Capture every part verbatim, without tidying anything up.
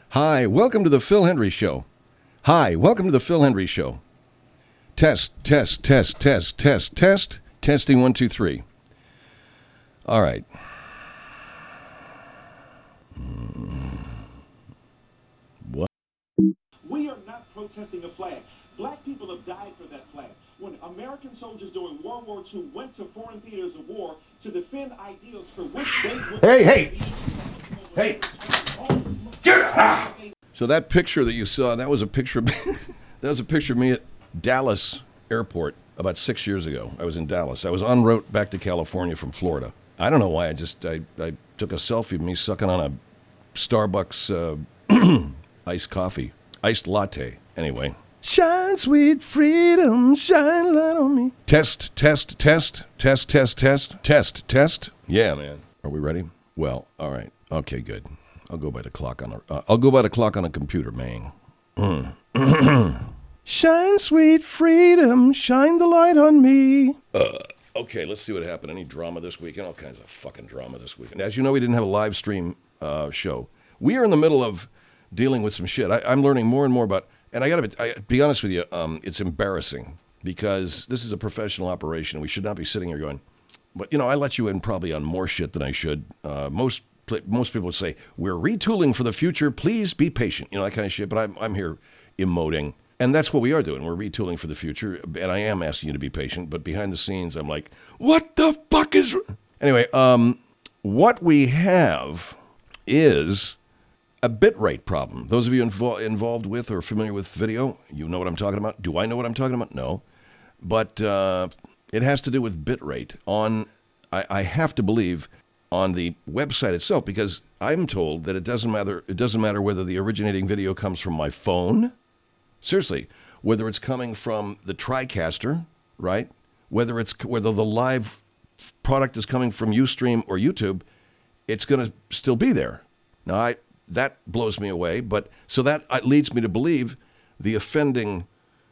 Hi, welcome to the Phil Hendry Show. Hi, welcome to the Phil Hendry Show. Test, test, test, test, test, test. Testing one, two, three. All right. What? We are not protesting a flag. Black people have died for that flag. When American soldiers during World War Two went to foreign theaters of war to defend ideals for which they would... Hey, hey! Hey! Get out! So that picture that you saw, that was a picture of me, that was a picture of me at Dallas Airport about six years ago. I was in Dallas. I was en route back to California from Florida. I don't know why. I just I, I took a selfie of me sucking on a Starbucks uh, iced coffee, iced latte. Anyway. Shine, sweet freedom, shine light on me. Test, test, test, test, test, test, test, test. Yeah, man. Are we ready? Well, all right. Okay, good. I'll go by the clock on a. Uh, I'll go by the clock on a computer, man. Mm. Shine, sweet freedom, shine the light on me. Uh, okay, let's see what happened. Any drama this weekend? All kinds of fucking drama this weekend. As you know, we didn't have a live stream uh, show. We are in the middle of dealing with some shit. I, I'm learning more and more about. And I got to be honest with you, um, it's embarrassing because this is a professional operation. We should not be sitting here going, but, you know, I let you in probably on more shit than I should. Uh, most most people would say, we're retooling for the future. Please be patient. You know, that kind of shit. But I'm, I'm here emoting. And that's what we are doing. We're retooling for the future. And I am asking you to be patient. But behind the scenes, I'm like, what the fuck is... Anyway, um, what we have is... a bitrate problem. Those of you invo- involved with or familiar with video, you know what I'm talking about. Do I know what I'm talking about? No. But uh, it has to do with bitrate on, I, I have to believe, on the website itself, because I'm told that it doesn't matter, it doesn't matter whether the originating video comes from my phone, seriously, whether it's coming from the TriCaster, right? Whether it's whether the live product is coming from Ustream or YouTube, it's going to still be there. Now, I... that blows me away, but so that leads me to believe the offending,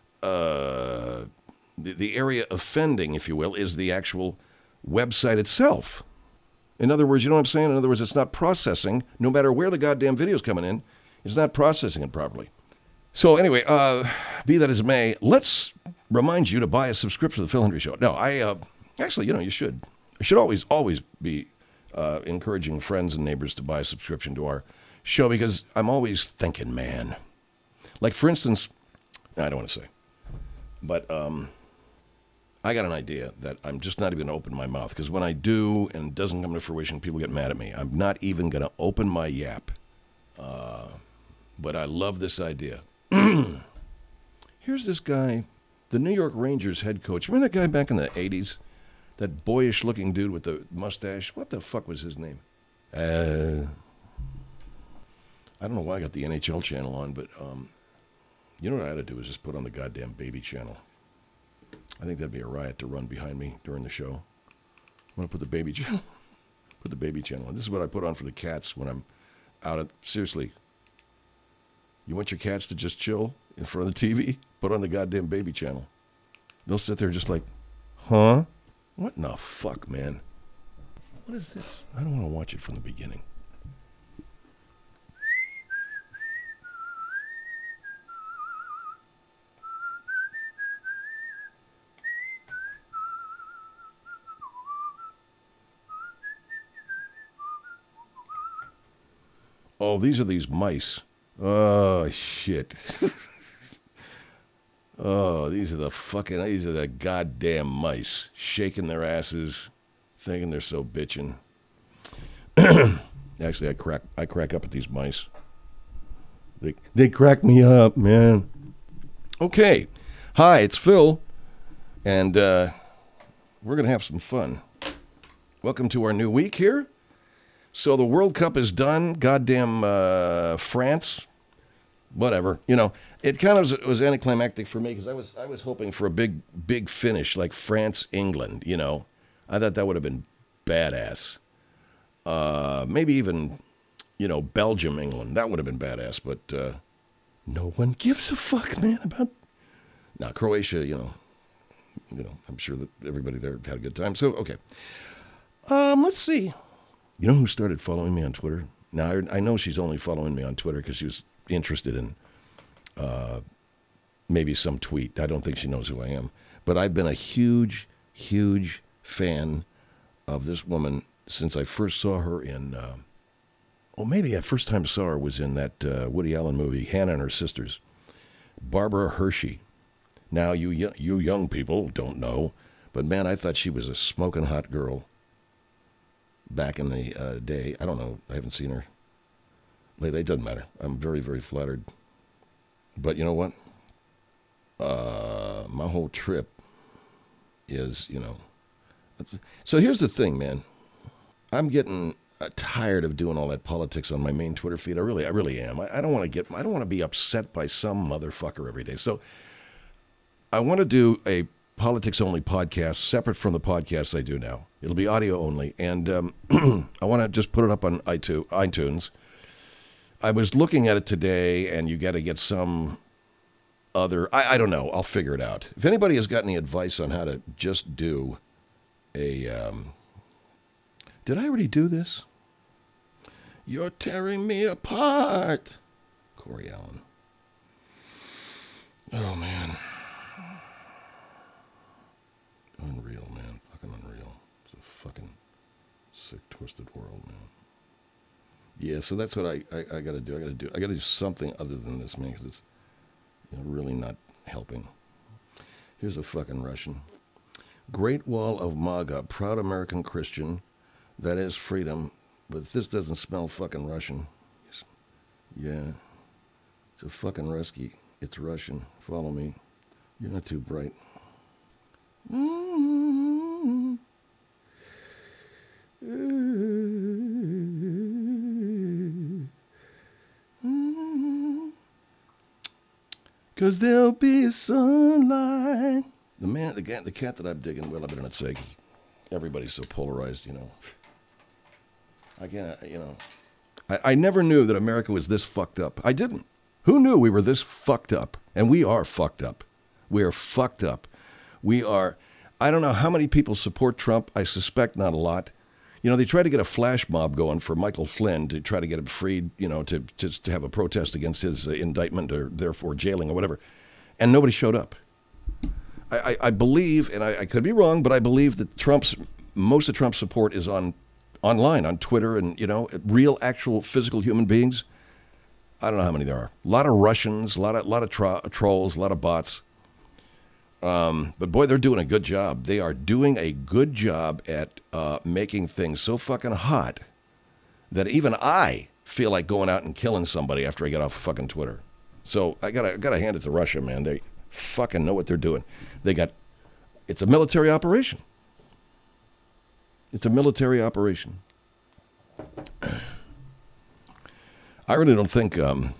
uh, the, the area offending, if you will, is the actual website itself. In other words, you know what I'm saying? In other words, it's not processing, no matter where the goddamn video's coming in, it's not processing it properly. So anyway, uh, be that as it may, let's remind you to buy a subscription to the Phil Hendry Show. No, I, uh, actually, you know, you should. You should always, always be uh, encouraging friends and neighbors to buy a subscription to our show, because I'm always thinking, man. Like, for instance, I don't want to say, but um, I got an idea that I'm just not even going to open my mouth, because when I do and it doesn't come to fruition, people get mad at me. I'm not even going to open my yap. Uh, but I love this idea. Here's this guy, the New York Rangers head coach. Remember that guy back in the eighties? That boyish-looking dude with the mustache? What the fuck was his name? Uh... I don't know why I got the N H L channel on, but um, you know what I had to do is just put on the goddamn baby channel. I think that'd be a riot to run behind me during the show. I'm going to put the baby channel, put the baby channel on. This is what I put on for the cats when I'm out at, seriously. You want your cats to just chill in front of the T V? Put on the goddamn baby channel. They'll sit there just like, huh? What in the fuck, man? What is this? I don't want to watch it from the beginning. Oh, these are these mice. Oh, shit. Oh, these are the fucking, these are the goddamn mice. Shaking their asses, thinking they're so bitchin'. Actually, I crack, I crack up at these mice. They, they crack me up, man. Okay. Hi, it's Phil. And uh, we're going to have some fun. Welcome to our new week here. So the World Cup is done. Goddamn uh, France, whatever. You know, it kind of was, was anticlimactic for me because I was I was hoping for a big big finish like France England. You know, I thought that would have been badass. Uh, maybe even, you know, Belgium England. That would have been badass. But uh, no one gives a fuck, man. About now Croatia. You know, you know. I'm sure that everybody there had a good time. So okay. Um, let's see. You know who started following me on Twitter? Now, I, I know she's only following me on Twitter because she was interested in uh, maybe some tweet. I don't think she knows who I am. But I've been a huge, huge fan of this woman since I first saw her in, uh, well, maybe the first time I saw her was in that uh, Woody Allen movie, Hannah and Her Sisters. Barbara Hershey. Now, you you young people don't know, but man, I thought she was a smoking hot girl back in the uh, day. I don't know. I haven't seen her lately. It doesn't matter. I'm very, very flattered. But you know what? Uh, my whole trip is, you know. So here's the thing, man. I'm getting uh, tired of doing all that politics on my main Twitter feed. I really, I really am. I, I don't want to get. I don't want to be upset by some motherfucker every day. So I want to do a politics-only podcast separate from the podcasts I do now. It'll be audio only, and um, I want to just put it up on iTunes. I was looking at it today, and you got to get some other. I, I don't know. I'll figure it out. If anybody has got any advice on how to just do a. Um, did I already do this? You're tearing me apart, Corey Allen. Oh man. Unreal, man. Fucking unreal. It's a fucking sick, twisted world, man. Yeah, so that's what I, I, I got to do. I got to do. I got to do something other than this, man, because it's you know, really not helping. Here's a fucking Russian. Great Wall of MAGA, proud American Christian. That is freedom, but this doesn't smell fucking Russian. Yeah, it's a fucking Rusky. It's Russian. Follow me. You're not too bright. Mm-hmm. Mm-hmm. Cause there'll be sunlight. The man, the cat, the cat that I'm digging. Well, I better not say, cause everybody's so polarized, you know. I can't, you know. I, I never knew that America was this fucked up. I didn't. Who knew we were this fucked up? And we are fucked up. We are fucked up. We are, I don't know how many people support Trump. I suspect not a lot. You know, they tried to get a flash mob going for Michael Flynn to try to get him freed, you know, to just to have a protest against his uh, indictment or therefore jailing or whatever. And nobody showed up. I, I, I believe, and I, I could be wrong, but I believe that Trump's, most of Trump's support is on online, on Twitter and, you know, real, actual, physical human beings. I don't know how many there are. A lot of Russians, a lot of, lot of tro- trolls, a lot of bots. Um, but boy, they're doing a good job. They are doing a good job at uh, making things so fucking hot that even I feel like going out and killing somebody after I get off fucking Twitter. So I gotta, I gotta hand it to Russia, man. They fucking know what they're doing. They got, it's a military operation. It's a military operation. I really don't think, um,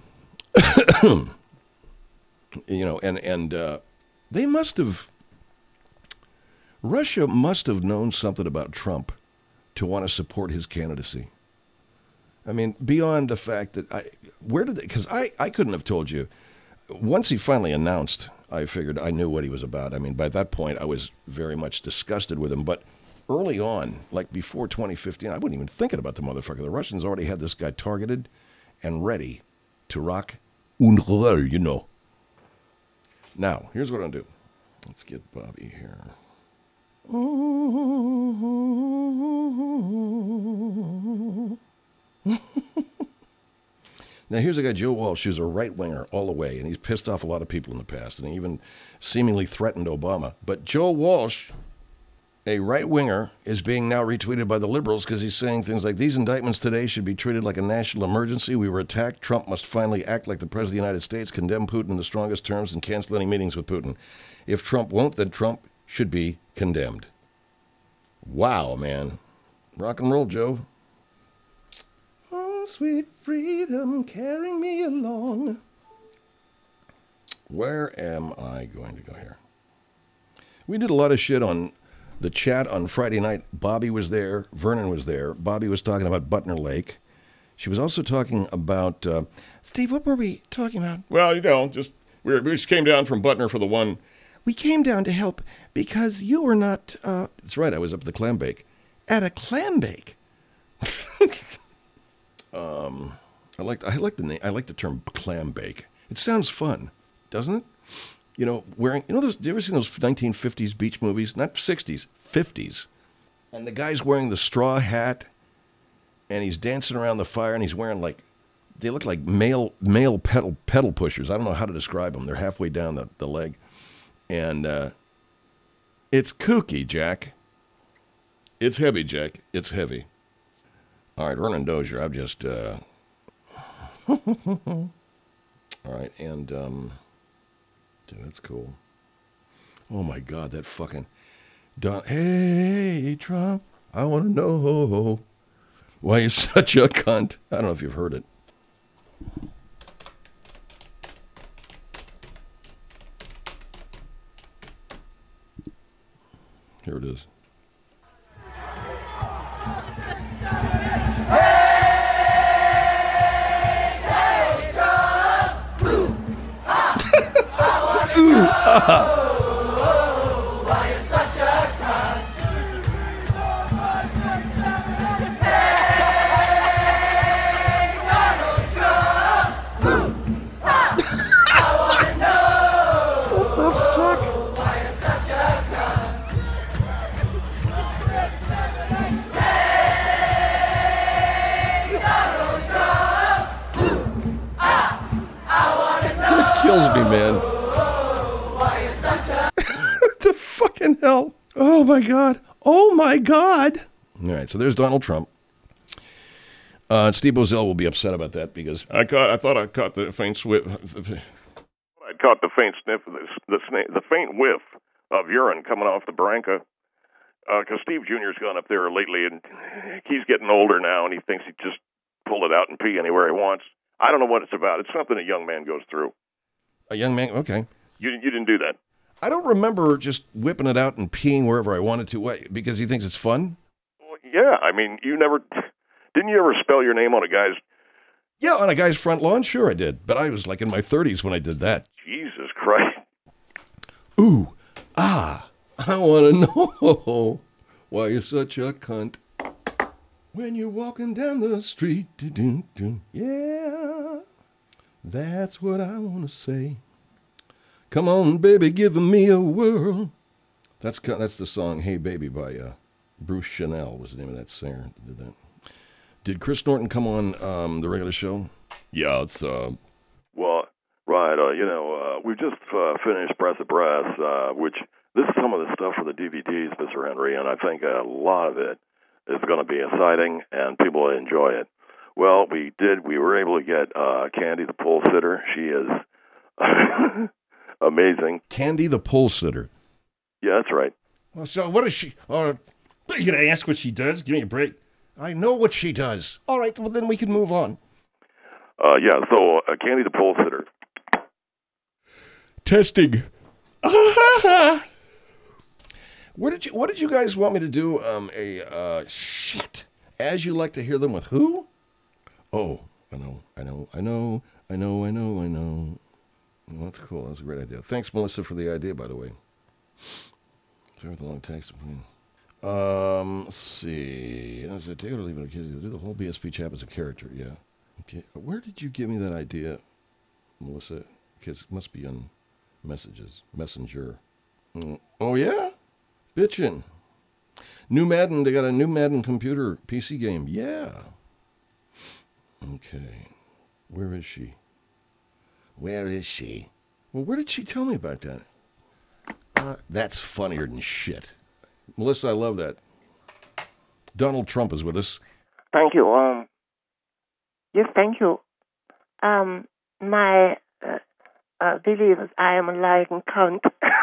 you know, and, and uh, they must have, Russia must have known something about Trump to want to support his candidacy. I mean, beyond the fact that I, where did they, because I, I couldn't have told you. Once he finally announced, I figured I knew what he was about. I mean, by that point, I was very much disgusted with him. But early on, like before twenty fifteen, I wasn't even thinking about the motherfucker. The Russians already had this guy targeted and ready to rock and roll, you know. Now, here's what I'll do. Let's get Bobby here. Now, here's a guy, Joe Walsh, who's a right-winger all the way, and he's pissed off a lot of people in the past, and he even seemingly threatened Obama. But Joe Walsh, a right-winger, is being now retweeted by the liberals because he's saying things like, these indictments today should be treated like a national emergency. We were attacked. Trump must finally act like the President of the United States, condemn Putin in the strongest terms, and cancel any meetings with Putin. If Trump won't, then Trump should be condemned. Wow, man. Rock and roll, Joe. Oh, sweet freedom, carrying me along. Where am I going to go here? We did a lot of shit on the chat on Friday night. Bobby was there. Vernon was there. Bobby was talking about Butner Lake. She was also talking about... Uh, Steve, what were we talking about? Well, you know, just we, were, we just came down from Butner for the one... We came down to help because you were not... Uh, That's right, I was up at the clam bake. At a clam bake? Um, I like I like the name. I like the term clam bake. It sounds fun, doesn't it? You know, wearing. You know, those, you ever seen those nineteen fifties beach movies? Not sixties, fifties. And the guy's wearing the straw hat, and he's dancing around the fire, and he's wearing like, they look like male male pedal pedal pushers. I don't know how to describe them. They're halfway down the, the leg, and uh, it's kooky, Jack. It's heavy, Jack. It's heavy. All right, Vernon Dozier. I've just. Uh... All right, and um, dude, that's cool. Oh my God, that fucking. Don- hey, Trump, I want to know why you're such a cunt. I don't know if you've heard it. Here it is. Ooh, ah. Kills me, man. The fucking hell. Oh my God. Oh my God. All right, so there's Donald Trump. Uh, Steve Boesel will be upset about that because I caught. I thought I caught the faint sniff. I caught the faint sniff of this, the sna- the faint whiff of urine coming off the Branca. Because uh, Steve Junior's gone up there lately, and he's getting older now, and he thinks he just pull it out and pee anywhere he wants. I don't know what it's about. It's something a young man goes through. A young man? Okay. You you didn't do that? I don't remember just whipping it out and peeing wherever I wanted to. Why? Because he thinks it's fun? Well, yeah. I mean, you never... Didn't you ever spell your name on a guy's... Yeah, on a guy's front lawn? Sure I did. But I was like in my thirties when I did that. Jesus Christ. Ooh. Ah. I want to know why you're such a cunt. When you're walking down the street. Do-do-do. Yeah. That's what I want to say. Come on, baby, give me a whirl. That's that's the song "Hey Baby" by uh, Bruce Chanel was the name of that singer that did that. Did Chris Norton come on um, the regular show? Yeah, it's... Uh... Well, right, uh, you know, uh, we've just uh, finished Press of Brass, uh, which this is some of the stuff for the D V Ds, Mister Henry, and I think a lot of it is going to be exciting, and people will enjoy it. Well, we did. We were able to get uh, Candy, the pole sitter. She is amazing. Candy, the pole sitter. Yeah, that's right. Well, so what is she? Uh, You're going to ask what she does? Give me a break. I know what she does. All right, well, then we can move on. Uh, yeah, so uh, Candy, the pole sitter. Testing. Where did you? What did you guys want me to do? Um, a uh, shit. As you like to hear them with who? Oh, I know, I know, I know, I know, I know, I know. Well, that's cool. That's a great idea. Thanks, Melissa, for the idea, by the way. Sorry for the long text. Um, let's see. I said, take it or leave it. Do the whole B S P chap as a character. Yeah. Okay. Where did you give me that idea, Melissa? Because it must be on messages, messenger. Mm. Oh yeah, bitchin'. New Madden. They got a new Madden computer P C game. Yeah. Okay. Where is she? Where is she? Well, where did she tell me about that? Uh, that's funnier than shit. Melissa, I love that. Donald Trump is with us. Thank you. Um. Yes, thank you. Um. My uh, uh, believers, I am a lying cunt.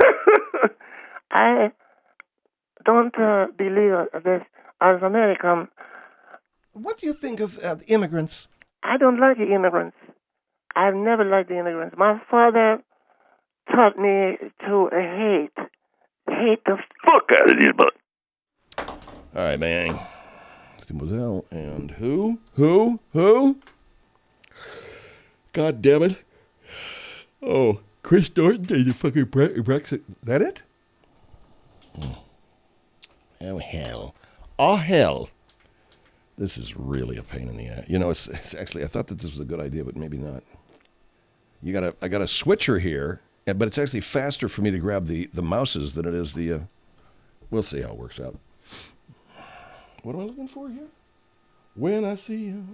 I don't uh, believe this as American. What do you think of uh, immigrants? I don't like the immigrants. I've never liked the immigrants. My father taught me to uh, hate. Hate the fuck out of these butt. All right, man. Steve Boesel and who? Who? Who? God damn it. Oh, Chris Norton did the fucking Bre- Brexit. Is that it? Oh. Oh, hell. Oh, hell. This is really a pain in the ass. You know, it's, it's actually, I thought that this was a good idea, but maybe not. You got a, I got a switcher here, but it's actually faster for me to grab the, the mouses than it is the, uh, we'll see how it works out. What am I looking for here? When I see you.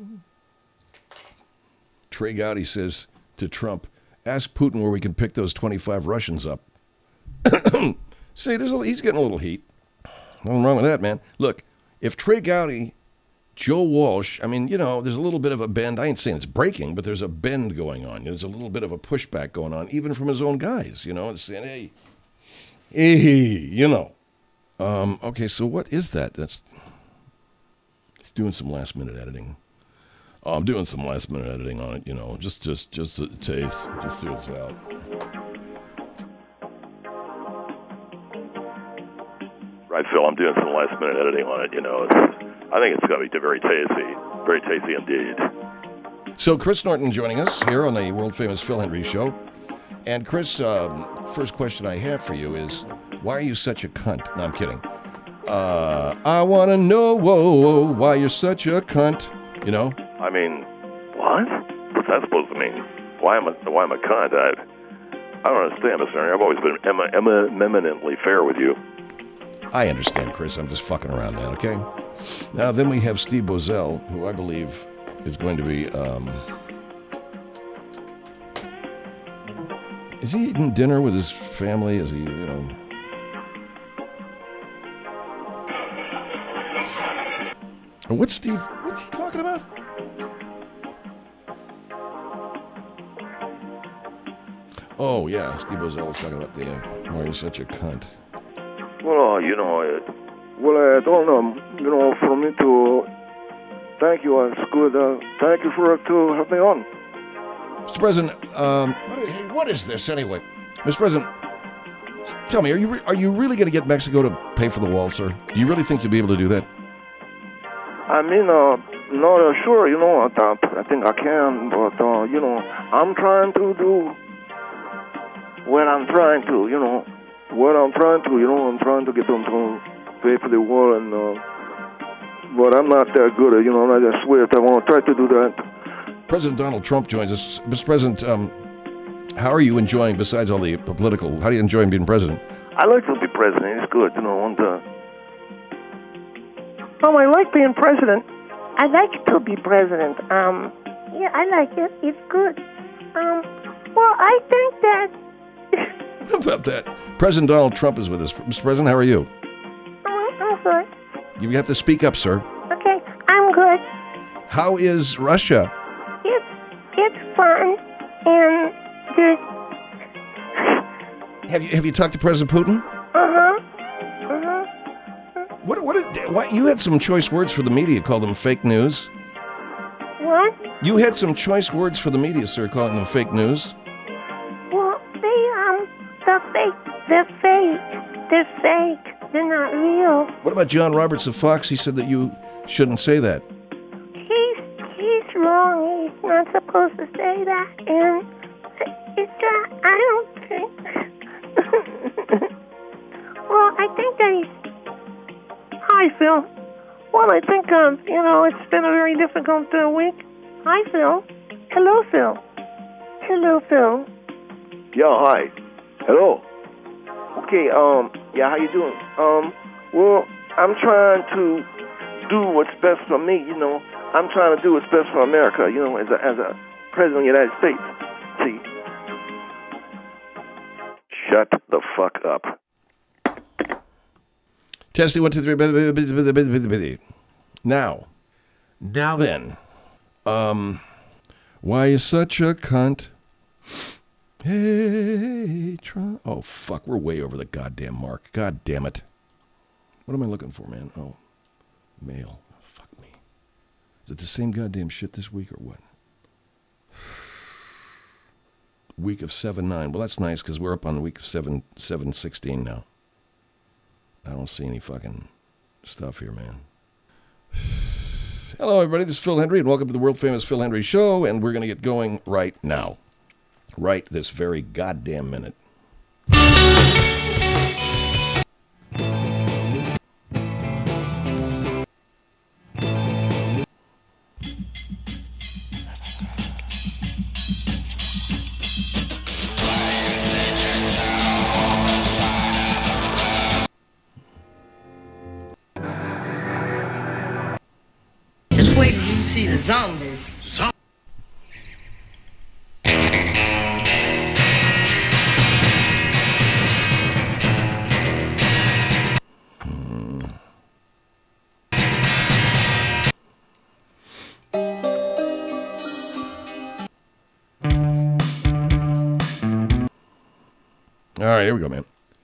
Trey Gowdy says to Trump, ask Putin where we can pick those twenty-five Russians up. See, there's a, he's getting a little heat. Nothing wrong with that, man. Look, if Trey Gowdy, Joe Walsh, I mean, you know, there's a little bit of a bend. I ain't saying it's breaking, but there's a bend going on. There's a little bit of a pushback going on, even from his own guys, you know, it's saying, hey, hey, you know. Um, okay, so what is that? That's he's doing some last minute editing. Oh, I'm doing some last minute editing on it, you know, just just just a taste, just see what's out. Right, Phil, I'm doing some last minute editing on it, you know. It's, I think it's going to be very tasty, very tasty indeed. So Chris Norton joining us here on the world famous Phil Hendrie Show. And Chris, um, first question I have for you is, why are you such a cunt? No, I'm kidding. Uh, I want to know whoa, whoa, why you're such a cunt, you know? I mean, what? What's that supposed to mean? Why am I, why am I a cunt? I, I don't understand, Mister Henry. I've always been em- em- eminently fair with you. I understand, Chris. I'm just fucking around, man, okay? Now, then we have Steve Bozell, who I believe is going to be, um... is he eating dinner with his family? Is he, you know... What's Steve... What's he talking about? Oh, yeah, Steve Bozell was talking about the... Uh, why you're such a cunt. Well, uh, you know, uh, well, I don't know, you know, for me to thank you, it's good. Uh, thank you for to have me on. Mister President, um, what is, hey, what is this anyway? Mister President, tell me, are you re- are you really going to get Mexico to pay for the wall, sir? Do you really think you'll be able to do that? I mean, uh, not uh, sure, you know, uh, I think I can, but, uh, you know, I'm trying to do what I'm trying to, you know. What I'm trying to, you know, I'm trying to get them to pay for the wall, and uh, but I'm not that good at, you know, I'm not that swift. I want to try to do that. President Donald Trump joins us. Mister President, um, how are you enjoying, besides all the political, how do you enjoy being president? I like to be president. It's good, you know. And, uh... Oh, I like being president. I like to be president. Um, yeah, I like it. It's good. Um, well, I think that... How about that? President Donald Trump is with us. Mister President, how are you? Oh, I'm good. You have to speak up, sir. Okay, I'm good. How is Russia? It's it's fun, and there's... Have you have you talked to President Putin? Uh-huh. Uh-huh. What what? Is, what you had some choice words for the media, called them fake news. What? You had some choice words for the media, sir, calling them fake news. Well, they, um, they're fake. They're fake. They're fake. They're not real. What about John Roberts of Fox? He said that you shouldn't say that. He's, he's wrong. He's not supposed to say that. And it's not, I don't think... well, I think that he's... Hi, Phil. Well, I think, um, you know, it's been a very difficult uh, week. Hi, Phil. Hello, Phil. Hello, Phil. Yeah, hi. Hello. Okay, um, yeah, how you doing? Um, well, I'm trying to do what's best for me, you know. I'm trying to do what's best for America, you know, as a, as a president of the United States. See? Shut the fuck up. Testing one, two, three. Now, now then, um, why you such a cunt? Hey, Trump. Oh, fuck, we're way over the goddamn mark. God damn it. What am I looking for, man? Oh, mail. Oh, fuck me. Is it the same goddamn shit this week or what? Week of seven nine. Well, that's nice because we're up on the week of seven seven sixteen now. I don't see any fucking stuff here, man. Hello, everybody. This is Phil Hendrie, and welcome to the world-famous Phil Hendrie Show, and we're going to get going right now. Right this very goddamn minute. Just wait till you see the zombies. All right, here we go, man.